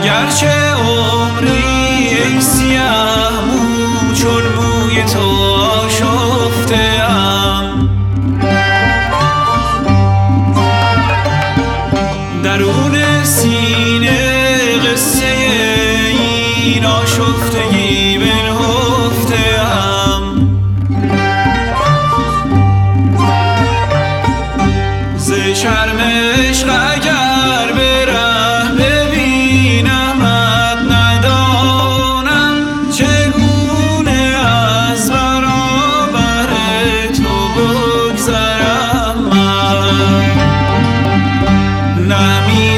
اگرچه عمری ای سیاه مو چون موی تو آشفته ام، درون سینه قصه این آشفتگی بنهفته ام. ز شرم عشق اگر به ره ببینمت ندانم چگونه از برابر تو بگذرم من. نمی